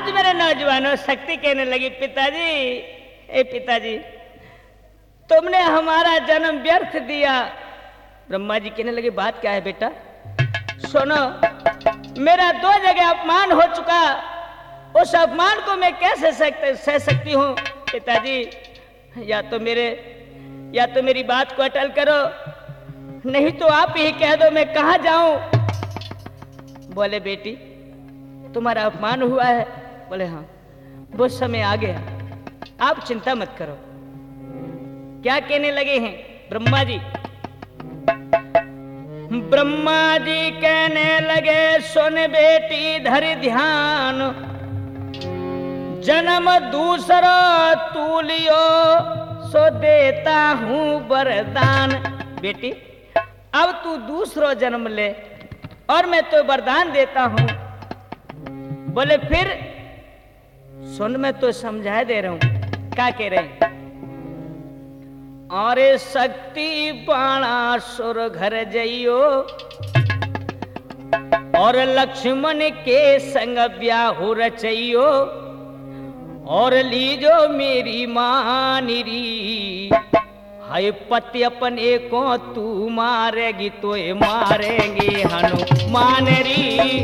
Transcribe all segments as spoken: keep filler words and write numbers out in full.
आज मेरे नौजवानों शक्ति कहने लगी, पिताजी, ए पिताजी, तुमने हमारा जन्म व्यर्थ दिया। ब्रह्मा जी कहने लगे, बात क्या है बेटा? सुनो, मेरा दो जगह अपमान हो चुका, उस अपमान को मैं कैसे सह सकती हूँ? पिताजी, या तो मेरे या तो मेरी बात को अटल करो, नहीं तो आप ही कह दो मैं कहाँ जाऊं। बोले, बेटी, तुम्हारा अपमान हुआ है? बोले, हाँ, वो समय आ गया, आप चिंता मत करो। क्या कहने लगे हैं ब्रह्मा जी? ब्रह्मा जी कहने लगे, सुन बेटी धर ध्यान, जन्म दूसरा तू लियो सो देता हूं वरदान। बेटी, अब तू दूसरा जन्म ले और मैं तो वरदान देता हूं। बोले, फिर सुन, मैं तो समझा दे रहा हूं। क्या कह रहे हैं? अरे शक्ति बाणासुर घर जइयो और लक्ष्मण के संग ब्याहु रचइयो और लीजो मेरी मानिरी, हाय पति अपने को तू मारेगी तो मारेंगे हनुमान री।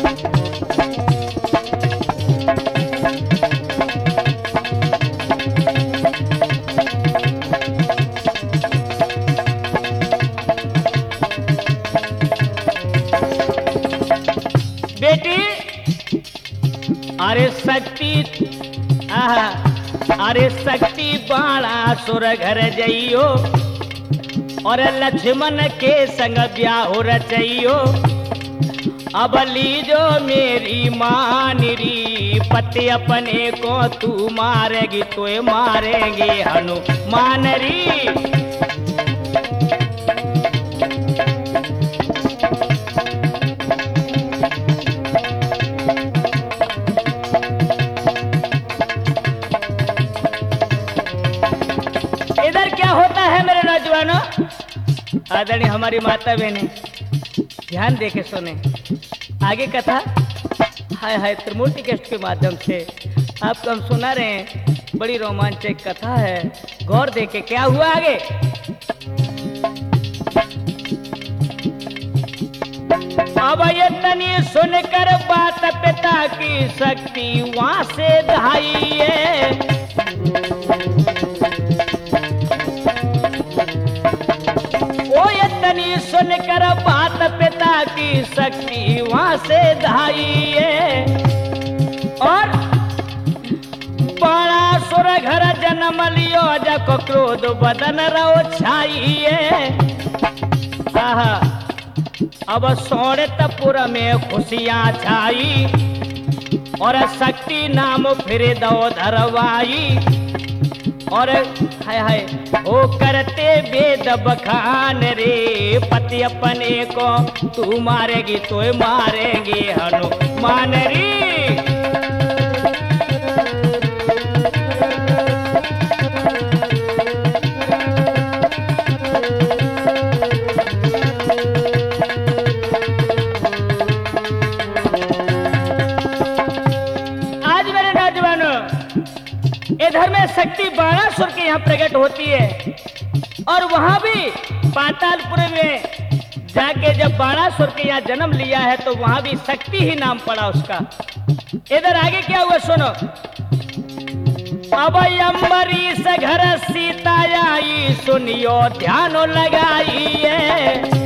बेटी, अरे शक्ति, अरे शक्ति बाणासुर घर जइयो और लक्ष्मण के संग ब्याह रचइयो, अब लीजो मेरी मानिरी, पति अपने को तू मारेगी तो मारेंगे हनुमान री। आदरणीय हमारी माता बहने, ध्यान देके सुने आगे कथा। हाय हाय त्रिमूर्ति कष्ट के माध्यम से आपको हम सुना रहे हैं। बड़ी रोमांचक कथा है, गौर देके क्या हुआ आगे। अब ये तनी सुनकर बात पिता की शक्ति वहां से दहाई है। सुनकर बात पिता की शक्ति वहां से धाई है और बाणासुर घर जन्म लियो, जको क्रोध बदन रो छाई है। आहा, अब सोड़तपुर में खुशियां छाई और शक्ति नाम फिर दो धरवाई और हाय हाय ओ करते वेद बखान रे, पति अपने को तू मारेगी तो मारेंगे हनुमान री। इधर में शक्ति बाणासुर के यहाँ प्रकट होती है और वहां भी पातालपुर में जाके जब बाणासुर के यहाँ जन्म लिया है तो वहां भी शक्ति ही नाम पड़ा उसका। इधर आगे क्या हुआ सुनो। अब अम्बरीश घर सीता आई, सुनियो ध्यान लगाई है।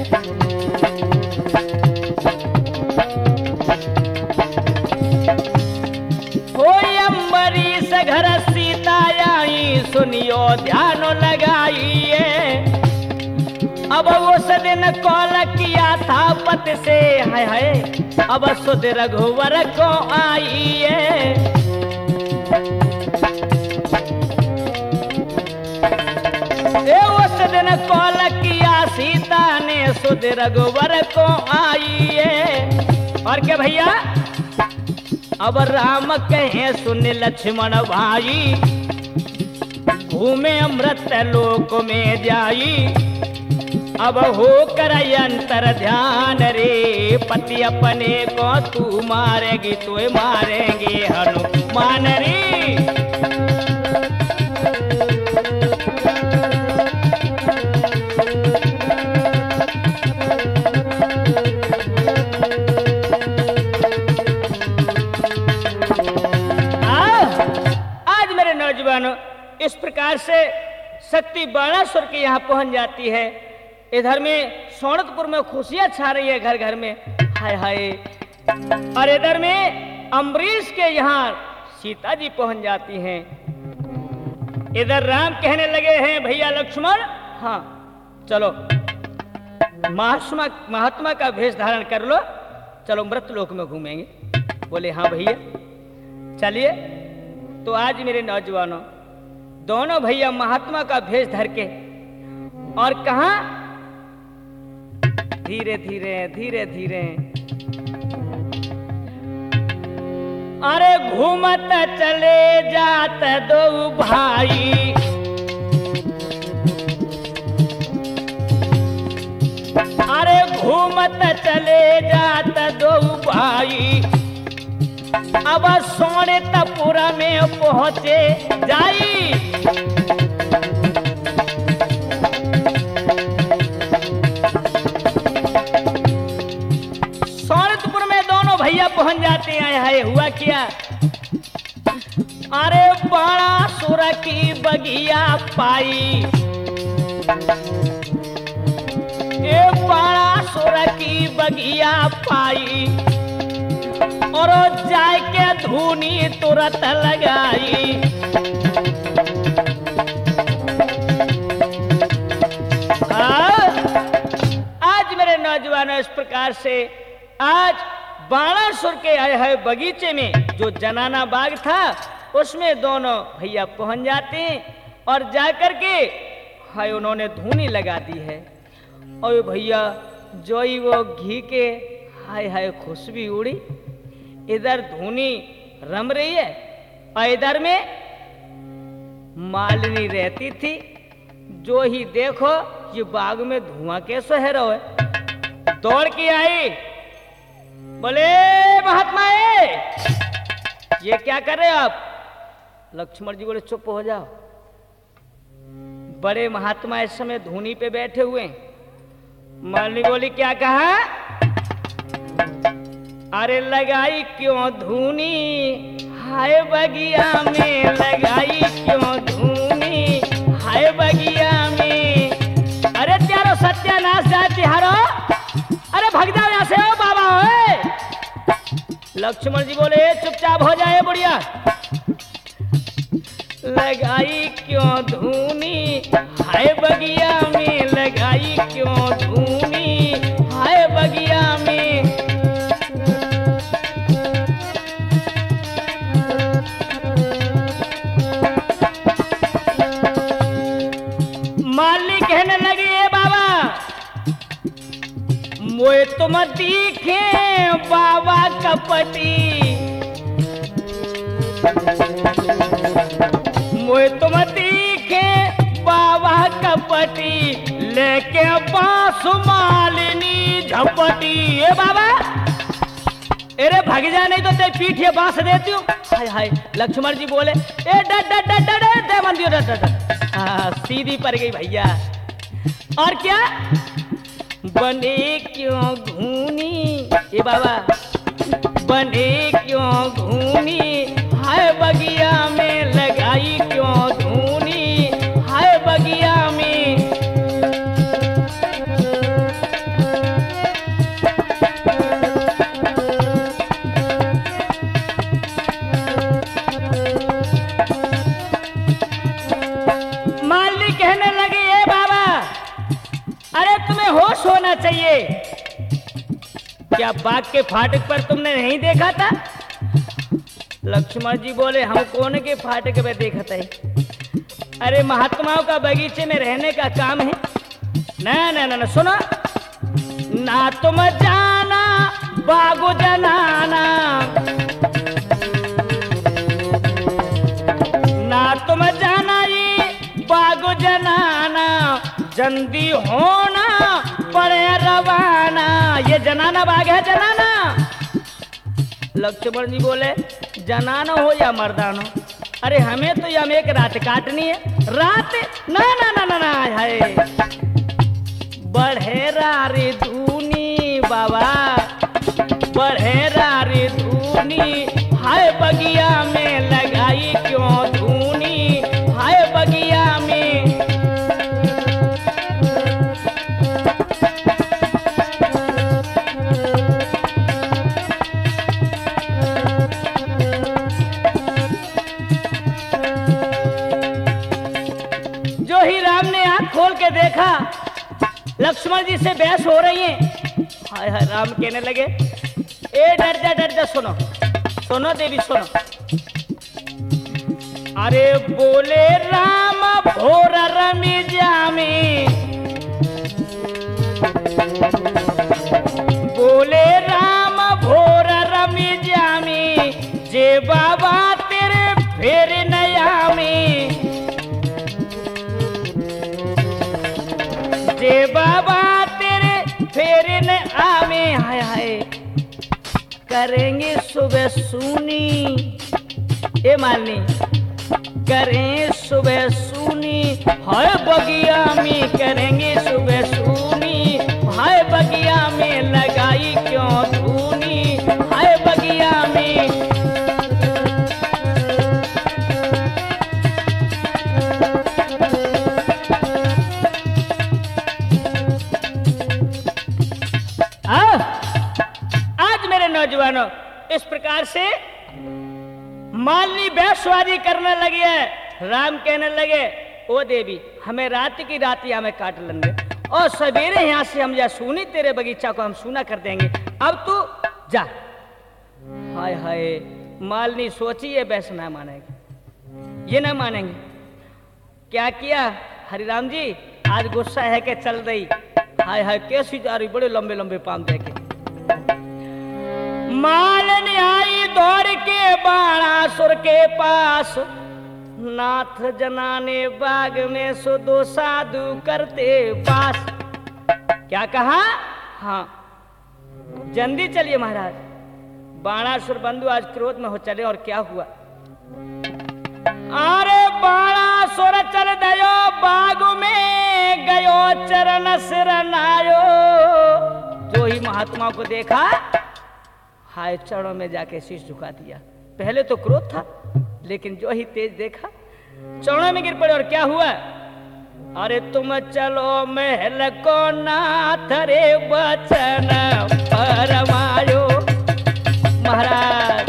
घर सीता आई, सुनियो ध्यान लगाइए। अब उस दिन कॉल किया था पति से, हाय हाय अब सुध रघुवर को आइए। उस दिन कॉल किया सीता ने, सुध रघुवर को आइए। और क्या भैया, अब राम कहे सुन लक्ष्मण भाई, घूमे अमृत लोक में जाई। अब हो कर अंतर ध्यान रे, पति अपने को तू मारेगी तो मारेंगे हनु इस प्रकार से शक्ति बाणासुर के यहाँ पहुंच जाती है। इधर में सोनतपुर में खुशियां छा रही है घर घर में, हाय हाय। और इधर में अम्बरीश के यहाँ सीता जी पहुंच जाती हैं। इधर राम कहने लगे हैं भैया लक्ष्मण, हाँ चलो महात्मा महात्मा का वेश धारण कर लो, चलो मृतलोक में घूमेंगे। बोले हाँ भैया चलिए। तो आज मेरे नौजवानों दोनों भैया महात्मा का भेष धर के और कहा धीरे धीरे धीरे धीरे अरे घूमत चले जात दो भाई, अरे घूमत चले जात दो भाई, अब सोने तपुरा में पहुंचे जाई। सोनतपुर में दोनों भैया पहुंच जाते हैं। हाय हुआ क्या, अरे बाणासुर की बगिया पाई, ये बाणासुर की बगिया पाई, और जाय के धूनी तुरंत लगाई। आज मेरे नौजवानों इस प्रकार से आज बाणासुर के आए है बगीचे में जो जनाना बाग था उसमें दोनों भैया पहुंच जाते हैं और जाकर के हाय उन्होंने धूनी लगा दी है। और भैया जो ही वो घी के हाय हाय खुशबू उड़ी, इधर धूनी रम रही है और इधर में मालिनी रहती थी। जो ही देखो ये बाग में धुआं कैसे है रहो है। दौड़ के आई, बोले महात्मा ये क्या कर रहे हो आप? लक्ष्मण जी बोले चुप हो जाओ, बड़े महात्मा इस समय धूनी पे बैठे हुए। मालिनी बोली क्या कहा? अरे लगाई क्यों धूनी हाय बगिया में, लगाई क्यों धूनी हाय बगिया में। अरे त्यारो सत्यानाश जाती हारो, अरे भग जाओ यहाँ से हो बाबा हो। लक्ष्मण जी बोले चुपचाप हो जाए बुढ़िया। लगाई क्यों धूनी हाय बगिया में, लगाई क्यों धूनी हाय बगिया में। माली कहने लगी ए बाबा मोए तुम दिखे बाबा कपटी, मोए तुम दिखे बाबा कपटी, लेके बांस मालिनी झपटी। ए बाबा अरे भाग जा नहीं तो ते पीठे बांस देती हूँ। हाय हाय लक्ष्मण जी बोले ए डर डर डर डर दे मन दियो डर डर। हाँ सीधी पड़ गई भैया। और क्या बने क्यों घूनी ए बाबा, बने क्यों घूनी हाय बगिया में, लगाई क्यों धूनी हाय बगिया में। माली कहने लगी ए बाबा अरे तुम्हें होश होना चाहिए, क्या बाग के फाटक पर तुमने नहीं देखा था? लक्ष्मण जी बोले हम कौन के फाटक पे देखा था? अरे महात्माओं का बगीचे में रहने का काम है ना ना ना, ना सुनो ना तुम जाना बागो जनाना, ना तुम जाना ये बागो जनाना, जल्दी होना पड़े रवाना। ये जनाना बाग है जनाना। लक्ष्मण जी बोले जनाना हो या मर्दाना, अरे हमें तो यह एक रात काटनी है। रात ना ना ना ना ना है बढ़ेरा रे धूनी बाबा, बढ़ेरा रे धूनी हाय बगिया में, लगाई क्यों धूनी हाय के देखा लक्ष्मण जी से बहस हो रही है। हाय हाय, राम कहने लगे ए डर जा डर जा, सुनो सुनो देवी सुनो। अरे बोले राम भोर रमी जामे, बोले राम भोर रमी जामे, जे बाबा तेरे फेर नया में, जे बाबा तेरे फेर न आवे। हाय हाय, करेंगे सुबह सुनी ए मालनी, करें सुबह सुनी, हाय बगिया में करेंगे सुबह सुनी, हाय बगिया में लगाई क्यों धूनी, हाय बगिया में। आज मेरे नौजवानों इस प्रकार से मालनी बहसबाजी करने लगी है। राम कहने लगे ओ देवी, हमें रात की रात यहाँ में काट लेंगे और सवेरे यहाँ से हम जा सुनी तेरे बगीचा को हम सुना कर देंगे, अब तू जा। हाय हाय, मालनी सोची ये बहस ना मानेगी, ये ना मानेंगे। क्या किया हरिराम जी, आज गुस्सा है कि चल रही। हाय हाय, कैसी जा रही, बड़े लंबे लंबे पाम देखे। मालनी आई दौड़ के बाणासुर के पास, नाथ जनाने बाग में सो दो साधु करते पास। क्या कहा? हाँ जल्दी चलिए महाराज। बाणासुर बंधु आज क्रोध में हो चले और क्या हुआ? अरे बाणासुर चल दयो बाग में गयो चरण सिरनायो। जो ही महात्मा को देखा, हाय चरणों में जाके शीश झुका दिया। पहले तो क्रोध था, लेकिन जो ही तेज देखा चरणों में गिर पड़े। और क्या हुआ? अरे तुम चलो महल को नाथ रे बचन परमायो। महाराज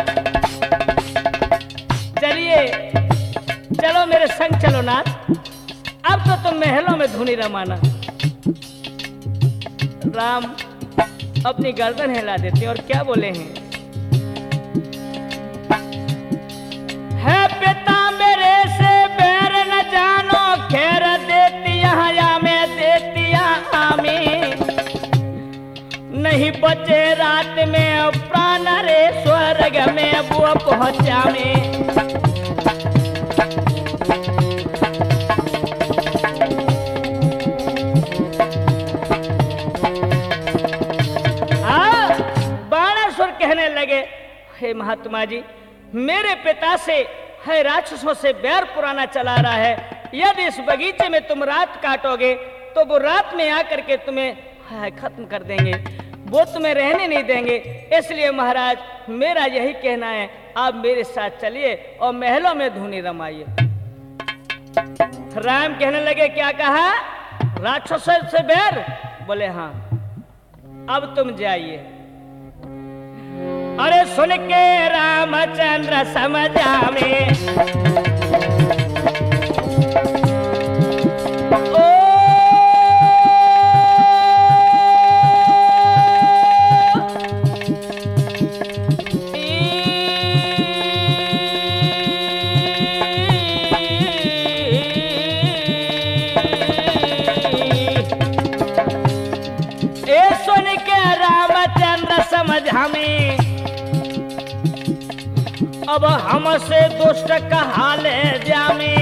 चलिए, चलो मेरे संग चलो नाथ, अब तो तुम महलों में धुनी रमाना। राम अपनी गर्दन हिला देते और क्या बोले हैं? है पिता मेरे से बैर न जानो, खैर देती या मैं देती आमी। नहीं बचे रात में प्राण रे स्वर्ग में वो पहुंचा में। कहने लगे हे महात्मा जी, मेरे पिता से है राक्षसों से बैर पुराना चला रहा है। यदि इस बगीचे में तुम रात काटोगे तो वो रात में आकर के तुम्हें है खत्म कर देंगे, वो तुम्हें रहने नहीं देंगे। इसलिए महाराज मेरा यही कहना है, आप मेरे साथ चलिए और महलों में धुनी रमाइए। राम कहने लगे क्या कहा? राक्षसों से बैर? बोले हाँ, अब तुम जाइए। अरे सुन के रामचंद्र समझा में, ओ ए सुन के रामचंद्र समझा में, अब हमसे दुष्ट कहा ले जामे।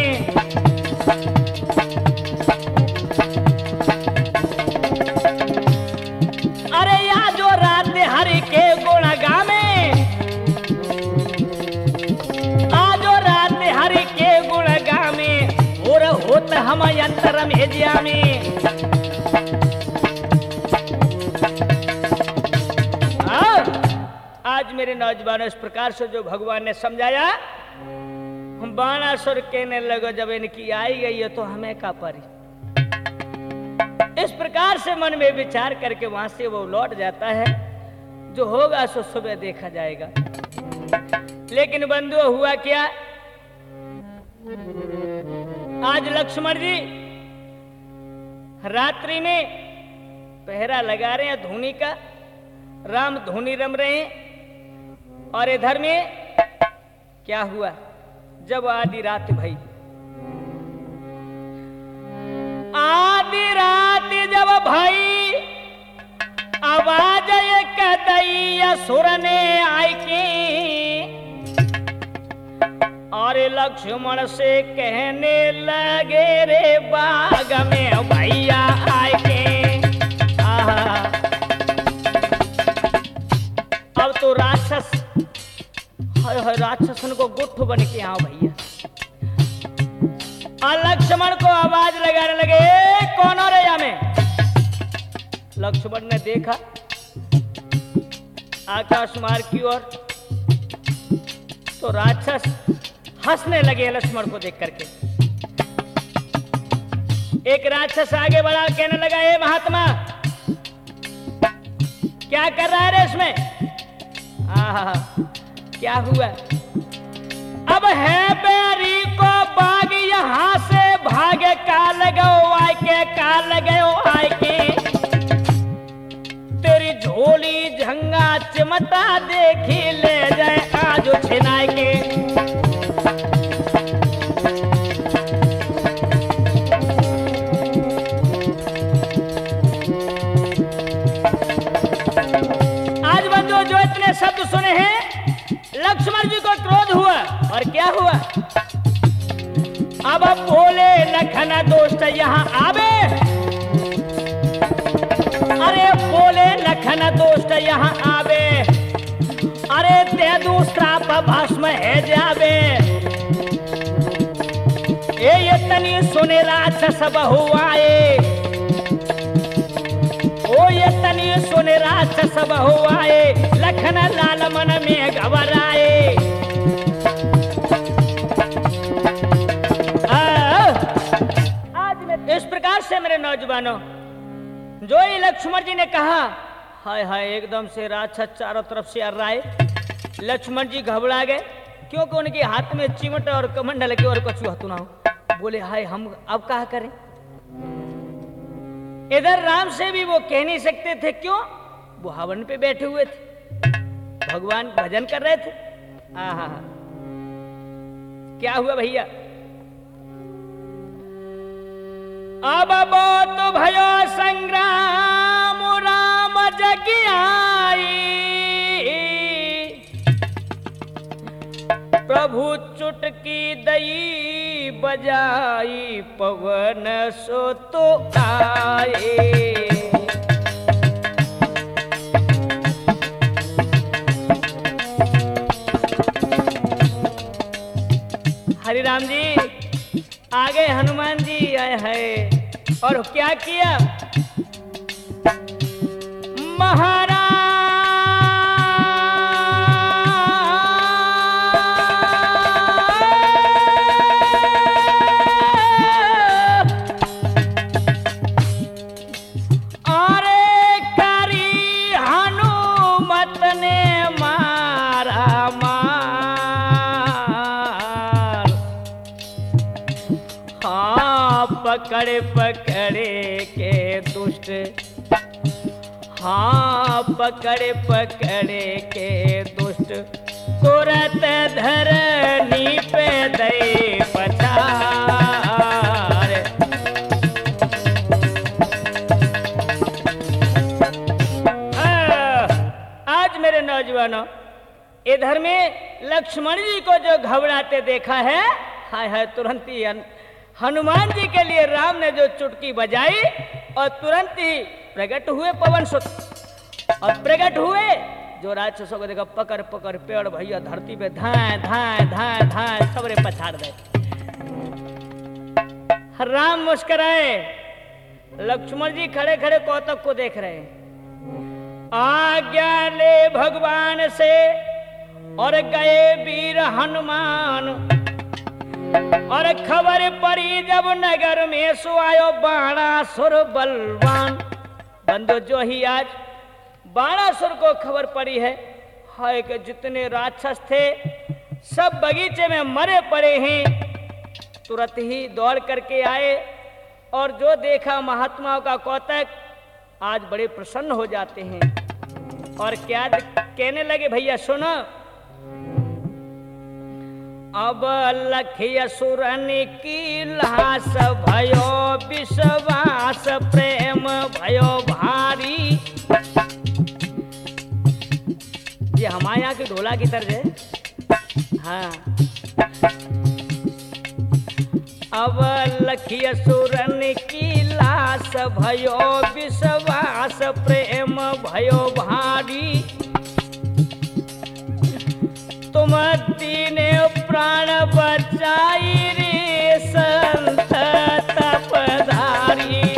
अरे या जो रात हरि के गुण गामे, आजो रात हरि के गुण गामे, और होत हम यंत्र में जामे। आज मेरे नौजवानों इस प्रकार से जो भगवान ने समझाया, हम बाणासुर कहने लगे जब इनकी आई गई है तो हमें का परी। इस प्रकार से मन में विचार करके वहां से वो लौट जाता है। जो होगा सो सुबह देखा जाएगा। लेकिन बंधुओं हुआ क्या? आज लक्ष्मण जी रात्रि में पहरा लगा रहे हैं धूनी का, राम धूनी रम रहे हैं। और इधर में क्या हुआ, जब आधी रात भई, आधी रात जब भई आवाज एक दैया सुर ने आई के, और लक्ष्मण से कहने लगे रे बाग में भैया आए के। आहा, अब तो राक्षस, हर हर राक्षसन को गुट्ठ बन के आओ भैया। और लक्ष्मण को आवाज लगाने लगे, कौन हो रे हमें? लक्ष्मण ने देखा आकाश मार्ग की ओर, तो राक्षस हंसने लगे लक्ष्मण को देख करके। एक राक्षस आगे बढ़ा, कहने लगा, ए महात्मा, क्या कर रहा है रे इसमें? आहा, क्या हुआ? अब है बैरी को बाग यहां से भागे, का लगो आय के, का लगो आय के, तेरी झोली झंगा चिमटा देखी ले जाए आज छिनाए के। आज बंधु जो इतने शब्द सुने हैं, लक्ष्मण जी को क्रोध हुआ। और क्या हुआ? अब बोले लखन दोस्त यहाँ आवे, अरे बोले लखन दोस्त यहाँ आवे, अरे ते दूसरा भस्म है जावे। ए ये तनी सुने राक्षस बहु आए, ओ ये तनी सुने राक्षस बहु आए, लखन लाल मन में घबराए। आज में इस प्रकार से मेरे नौजवानों, जो ही लक्ष्मण जी ने कहा, हाय हाय, एकदम से राक्षस चारों तरफ से आ रहा है। लक्ष्मण जी घबरा गए, क्योंकि उनके हाथ में चिमट और कमंडल के और कुछ हतु ना हो। बोले, हाय, हम अब क्या करें? इधर राम से भी वो कह नहीं सकते थे, क्यों? वो हवन पे बैठे हुए थे, भगवान भजन कर रहे थे। आहा, क्या हुआ भैया? अब बहुत भयो संग्राम राम जग आई, प्रभु चुटकी दई बजाई, पवन सो तो आए। हरि राम जी आ गए, हनुमान जी आए हैं। और क्या किया? महाराज अरे करी हनुमत ने मारा पकड़े पकड़े के दुष्ट, हाँ पकड़े पकड़े के दुष्ट, तुरंत धरनी पे दे पछाड़। आज मेरे नौजवानों, इधर में लक्ष्मण जी को जो घबराते देखा है, हाय हाय, तुरंत ही हनुमान जी के लिए राम ने जो चुटकी बजाई और तुरंत ही प्रकट हुए पवन सुत। और प्रकट हुए, जो राक्षसों को देखा, पकड़ पकड़ पेड़ भैया धरती पे धाए धाए धाए धाए सबरे पछाड़ गए। राम मुस्कुराए, लक्ष्मण जी खड़े खड़े कौतुक को देख रहे हैं। आज्ञा ले भगवान से और गए वीर हनुमान, और खबर पड़ी जब नगर में सो आयो बाणासुर बलवान। बंधु, जो ही आज बाणासुर को खबर पड़ी है, हाय कि जितने राक्षस थे सब बगीचे में मरे पड़े हैं, तुरंत ही दौड़ करके आए और जो देखा महात्माओं का कौतक आज बड़े प्रसन्न हो जाते हैं। और क्या कहने लगे भैया सुनो। अब लखिय सुरन की लाश भयो विश्वास प्रेम भयो भारी। ये हमारे यहाँ की ढोला की तर्ज है। हाँ, अब लखिय सुरन की लाश भयो विश्वास प्रेम भयो भारी। तुम तीने प्राण बचाई रे संत तपधारी।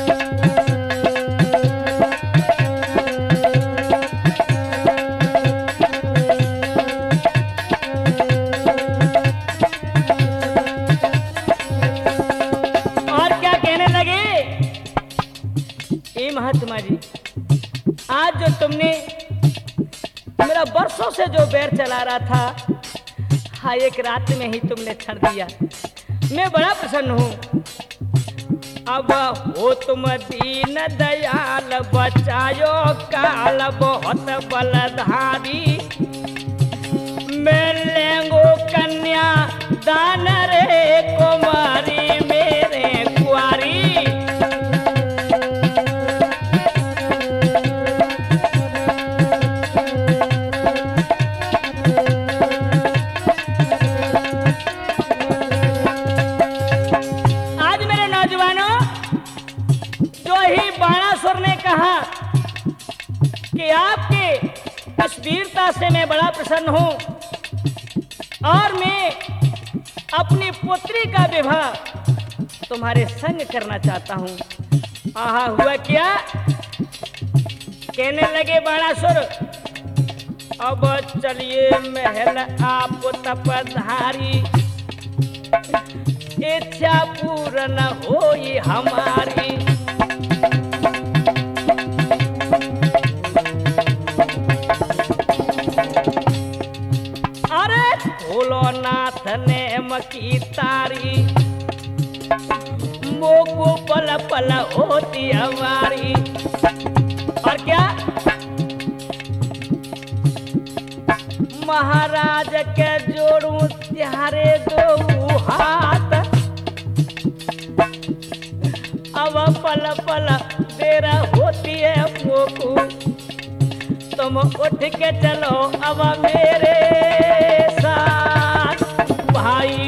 और क्या कहने लगे ए महात्मा जी, आज जो तुमने मेरा वर्षों से जो बैर चला रहा था, हाँ एक रात में ही तुमने छड़ दिया। मैं बड़ा प्रसन्न हूँ। अब हो तुम दीन दयाल बचायो काल बहुत बलधारी। मैं लेंगो कन्या दान रे कुमारी मेरे कुआरी। कहा कि आपके इस वीरता से मैं बड़ा प्रसन्न हूं और मैं अपनी पुत्री का विवाह तुम्हारे संग करना चाहता हूं। आहा हुआ क्या? कहने लगे बाणासुर, अब चलिए महल आप तपधारी। इच्छा पूर्ण होई हमारी। बोलो नाथ ने मकी तारी। मोको पल पल होती हमारी। और क्या? महाराज के जोड़ू त्यारे दो हाथ। अब पल पल देर होती है मोको। तुम उठ के चलो अब मेरे साथ भाई।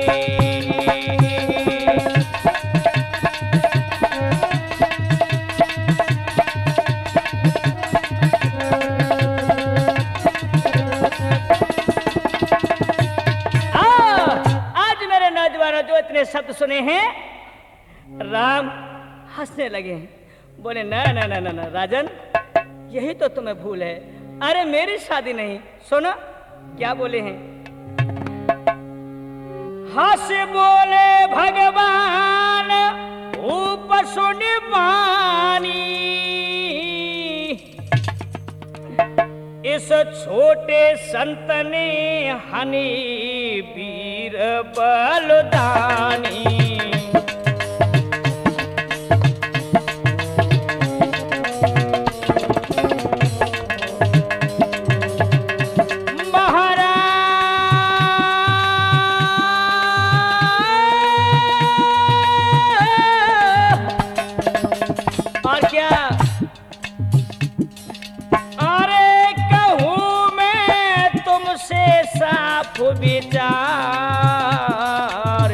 आज मेरे नौजवानों जो इतने शब्द सुने हैं, राम हंसने लगे हैं। बोले ना ना ना ना राजन, यही तो तुम्हें भूल है। अरे मेरी शादी नहीं। सुनो क्या बोले हैं। हंस बोले भगवान ऊप सुन मानी। इस छोटे संत ने हनी वीर बलदानी। विचार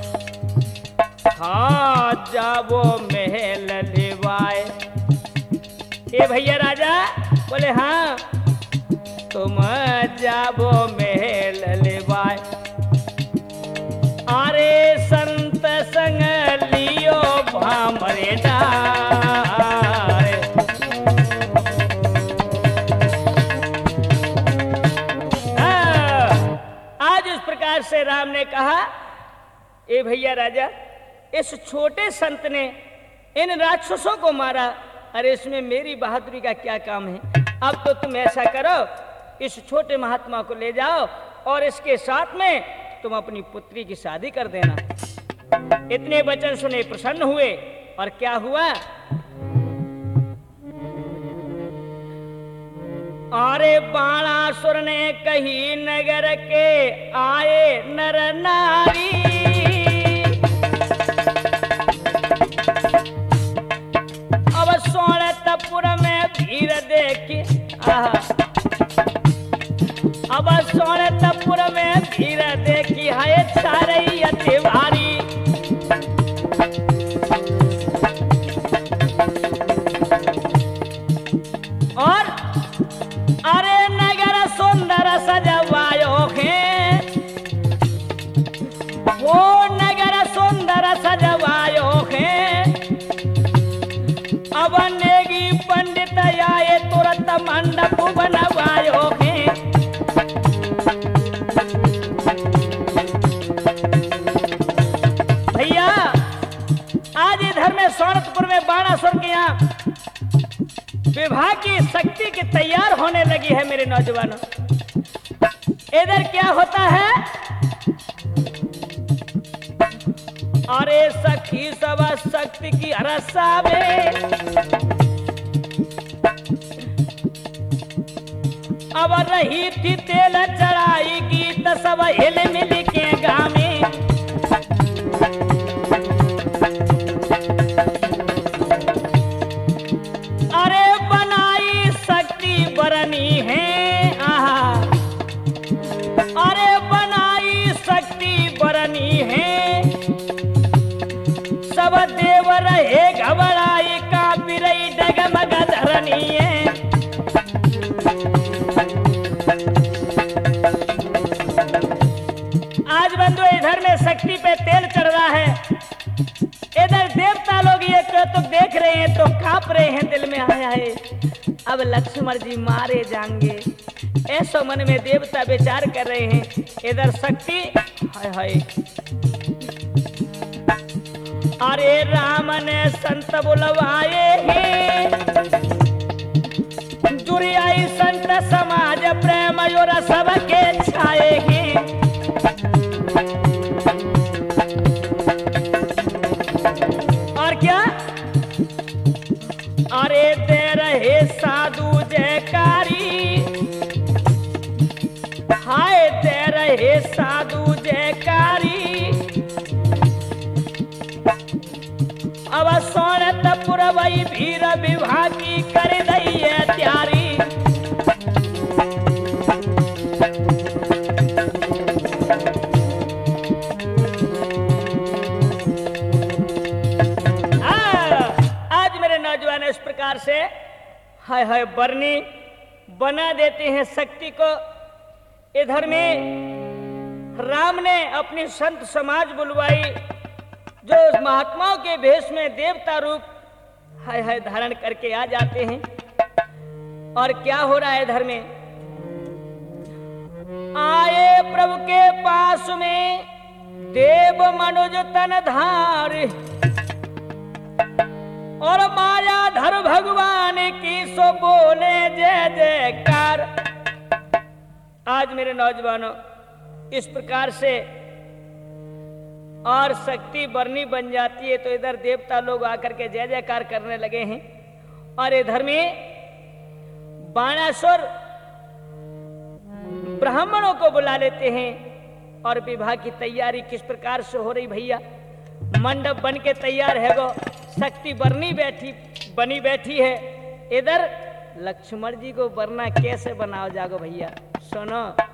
हाँ जाबो महल लेवाए। ए भैया राजा बोले हाँ तुम जाबो महल लेवाए। अरे संत संग लियो भामरे डार। से राम ने कहा, ए भैया राजा, इस छोटे संत ने इन राक्षसों को मारा। अरे इसमें मेरी बहादुरी का क्या काम है? अब तो तुम ऐसा करो, इस छोटे महात्मा को ले जाओ और इसके साथ में तुम अपनी पुत्री की शादी कर देना। इतने वचन सुने प्रसन्न हुए और क्या हुआ, अरे बाणासुर ने कही नगर के आए नर नारी, अब सोनतपुर में भीड़ देखी, अब सोनतपुर में भीड़ देखी है चारैया तिवारी, और अरे नगर सुंदर सजवायो है, वो नगर सुंदर सजवायो है, अब नेगी पंडित आए तुरंत मंडप बनवायो है। भैया आज इधर में सोनतपुर में बाणासुर के यहाँ विवाह की शक्ति की तैयार होने लगी है मेरे नौजवानों। इधर क्या होता है, अरे सखी सब शक्ति की रसावे, अब रही थी तेल चढ़ाई गीत सब हिल मिल के गामे, अरे बनाई शक्ति बरनी है, आहा, अरे बनाई शक्ति बरनी है, सब देव रहे घबराई का बिरई डगमग धरनी है। आज बंधु इधर में शक्ति पे तेल चढ़ रहा है, इधर देवता लोग ये तो देख रहे हैं तो कांप रहे हैं, दिल में आया है अब लक्ष्मण जी मारे जाएंगे, ऐसा मन में देवता विचार कर रहे हैं। इधर शक्ति हाय हाय, अरे राम ने संत बुलवाए हैं, जुड़ी आई संत समाज प्रेम और सबके छाए हैं, और क्या, अरे दे रहे साधु जयकारी, हाय दे रहे साधु जयकारी, अब सोनतपुर वही भीर विवाह की कर दई है तैयारी। इस प्रकार से हाय हाय बरनी बना देते हैं शक्ति को। इधर में राम ने अपनी संत समाज बुलवाई, जो महात्माओं के भेष में देवता रूप हाय हाय धारण करके आ जाते हैं। और क्या हो रहा है इधर में, आए प्रभु के पास में देव मनुज तन धार, और मायाधर भगवान की सो बोले जय जयकार। आज मेरे नौजवानों इस प्रकार से और शक्ति बरनी बन जाती है, तो इधर देवता लोग आकर के जय जयकार करने लगे हैं। और इधर में बाणासुर ब्राह्मणों को बुला लेते हैं और विवाह की तैयारी किस प्रकार से हो रही भैया। मंडप बन के तैयार है, गो शक्ति बरनी बैठी बनी बैठी है। इधर लक्ष्मण जी को बरना कैसे बनाओ जागो भैया, सुनो।